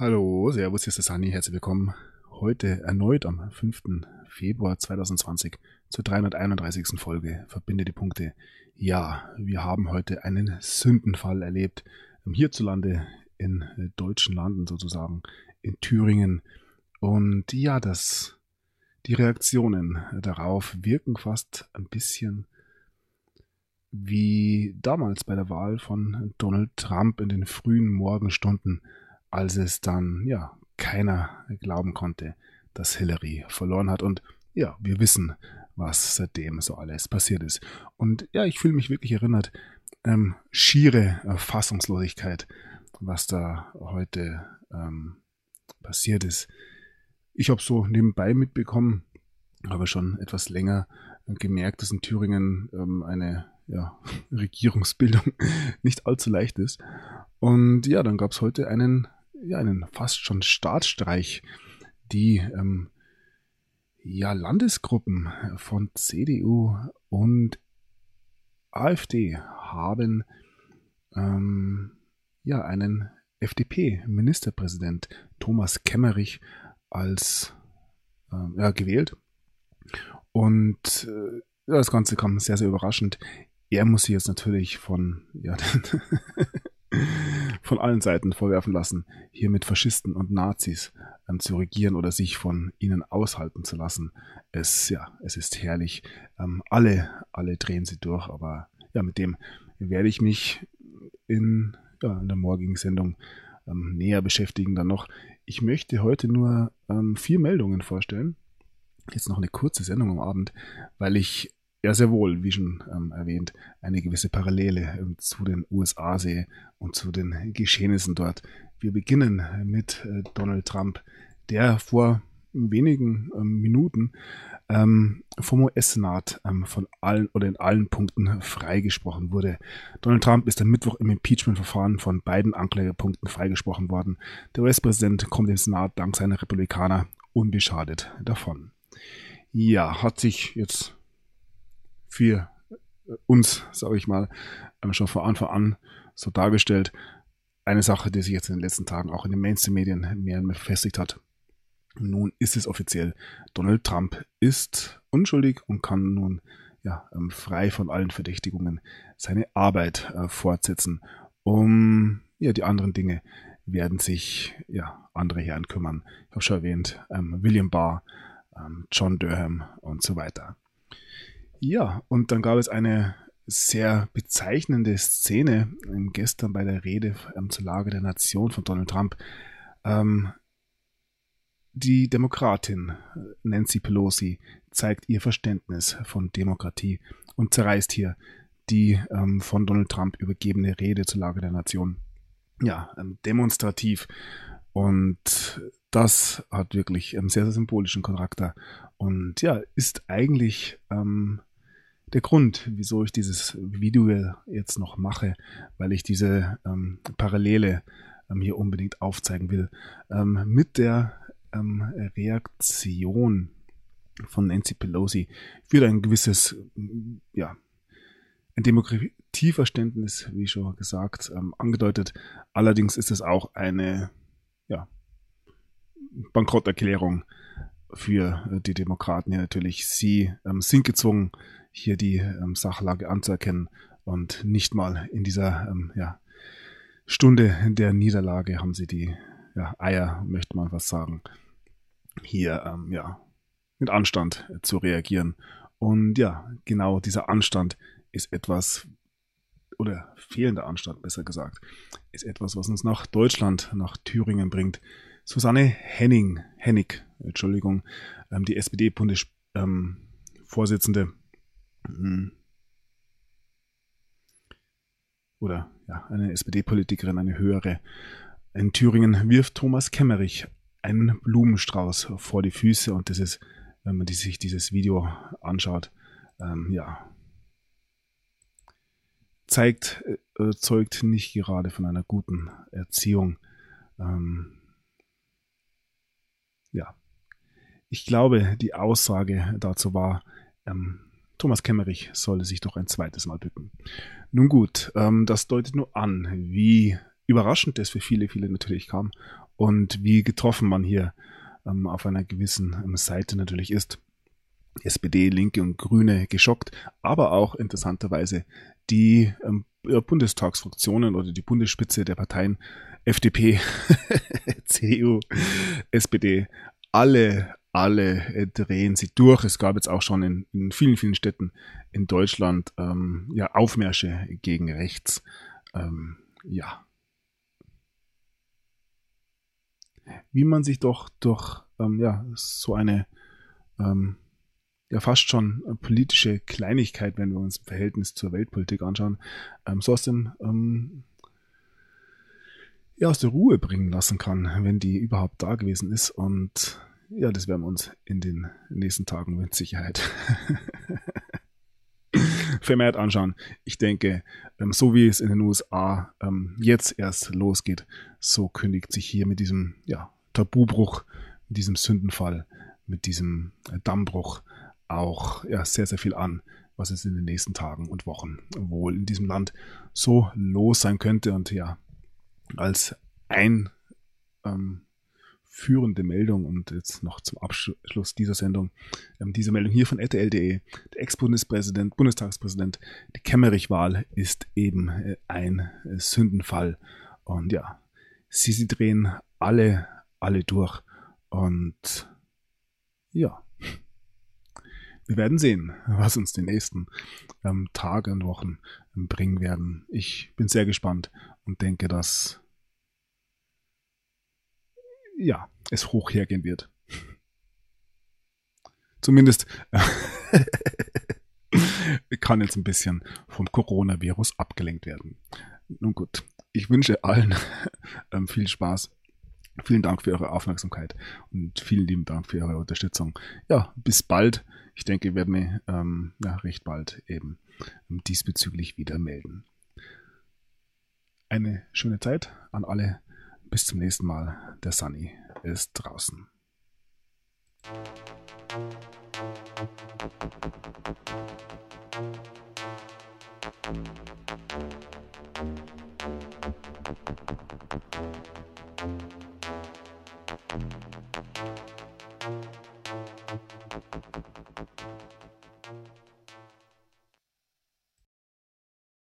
Hallo, Servus, hier ist der Sani, herzlich willkommen. Heute erneut am 5. Februar 2020 zur 331. Folge Verbinde die Punkte. Ja, wir haben heute einen Sündenfall erlebt, hierzulande in deutschen Landen sozusagen, in Thüringen. Und ja, die Reaktionen darauf wirken fast ein bisschen wie damals bei der Wahl von Donald Trump in den frühen Morgenstunden, als es dann, ja, keiner glauben konnte, dass Hillary verloren hat. Und ja, wir wissen, was seitdem so alles passiert ist. Und ja, ich fühle mich wirklich erinnert, schiere Fassungslosigkeit, was da heute passiert ist. Ich habe so nebenbei mitbekommen, aber schon etwas länger gemerkt, dass in Thüringen eine Regierungsbildung nicht allzu leicht ist. Und ja, dann gab es heute einen fast schon Staatsstreich. Die Landesgruppen von CDU und AfD haben einen FDP-Ministerpräsident Thomas Kemmerich als gewählt. Und das Ganze kam sehr, sehr überraschend. Er muss sich jetzt natürlich von allen Seiten vorwerfen lassen, hier mit Faschisten und Nazis zu regieren oder sich von ihnen aushalten zu lassen. Es ist herrlich. Alle drehen sie durch, aber ja, mit dem werde ich mich in der morgigen Sendung näher beschäftigen dann noch. Ich möchte heute nur 4 Meldungen vorstellen. Jetzt noch eine kurze Sendung am Abend, weil ich ja sehr wohl, wie schon erwähnt, eine gewisse Parallele zu den USA sehe und zu den Geschehnissen dort. Wir beginnen mit Donald Trump, der vor wenigen Minuten vom US-Senat in allen Punkten freigesprochen wurde. Donald Trump ist am Mittwoch im Impeachment-Verfahren von beiden Anklagepunkten freigesprochen worden. Der US-Präsident kommt im Senat dank seiner Republikaner unbeschadet davon. Ja, hat sich jetzt für uns, sage ich mal, schon von Anfang an so dargestellt. Eine Sache, die sich jetzt in den letzten Tagen auch in den Mainstream-Medien mehr und mehr verfestigt hat. Nun ist es offiziell. Donald Trump ist unschuldig und kann nun frei von allen Verdächtigungen seine Arbeit fortsetzen. Die anderen Dinge werden sich andere Herren kümmern. Ich habe schon erwähnt, William Barr, John Durham und so weiter. Ja, und dann gab es eine sehr bezeichnende Szene gestern bei der Rede zur Lage der Nation von Donald Trump. Die Demokratin Nancy Pelosi zeigt ihr Verständnis von Demokratie und zerreißt hier die von Donald Trump übergebene Rede zur Lage der Nation. Ja, demonstrativ. Und das hat wirklich sehr, sehr symbolischen Charakter und ja, ist eigentlich der Grund, wieso ich dieses Video jetzt noch mache, weil ich diese Parallele hier unbedingt aufzeigen will. Mit der Reaktion von Nancy Pelosi für ein gewisses, ein Demokratieverständnis, wie schon gesagt, angedeutet. Allerdings ist es auch eine Bankrotterklärung für die Demokraten. Ja, natürlich, sie sind gezwungen, hier die Sachlage anzuerkennen und nicht mal in dieser Stunde der Niederlage haben sie die Eier, möchte man fast sagen, hier mit Anstand zu reagieren. Und ja, genau dieser Anstand ist etwas, oder fehlender Anstand besser gesagt, ist etwas, was uns nach Deutschland, nach Thüringen bringt. Susanne Hennig, die SPD-Vorsitzende, eine SPD-Politikerin, eine höhere, in Thüringen wirft Thomas Kemmerich einen Blumenstrauß vor die Füße und das ist, wenn man sich dieses Video anschaut, zeugt nicht gerade von einer guten Erziehung. Ich glaube, die Aussage dazu war, Thomas Kemmerich solle sich doch ein zweites Mal bücken. Nun gut, das deutet nur an, wie überraschend das für viele, viele natürlich kam und wie getroffen man hier auf einer gewissen Seite natürlich ist. SPD, Linke und Grüne geschockt, aber auch interessanterweise die Bundestagsfraktionen oder die Bundesspitze der Parteien FDP, CDU, SPD, alle drehen sie durch. Es gab jetzt auch schon in vielen, vielen Städten in Deutschland Aufmärsche gegen rechts. Ja. Wie man sich doch durch so eine fast schon politische Kleinigkeit, wenn wir uns im Verhältnis zur Weltpolitik anschauen, so aus der Ruhe bringen lassen kann, wenn die überhaupt da gewesen ist. Und ja, das werden wir uns in den nächsten Tagen mit Sicherheit vermehrt anschauen. Ich denke, so wie es in den USA jetzt erst losgeht, so kündigt sich hier mit diesem Tabubruch, mit diesem Sündenfall, mit diesem Dammbruch auch sehr, sehr viel an, was es in den nächsten Tagen und Wochen wohl in diesem Land so los sein könnte. Und ja, als führende Meldung und jetzt noch zum Abschluss dieser Sendung, diese Meldung hier von RTL.de, der Bundestagspräsident, die Kemmerich-Wahl ist eben ein Sündenfall. Und ja, sie drehen alle durch. Und ja, wir werden sehen, was uns die nächsten Tage und Wochen bringen werden. Ich bin sehr gespannt und denke, dass es hoch hergehen wird. Zumindest kann jetzt ein bisschen vom Coronavirus abgelenkt werden. Nun gut, ich wünsche allen viel Spaß. Vielen Dank für eure Aufmerksamkeit und vielen lieben Dank für eure Unterstützung. Ja, bis bald. Ich denke, ich werde mich recht bald eben diesbezüglich wieder melden. Eine schöne Zeit an alle. Bis zum nächsten Mal. Der Sunny ist draußen.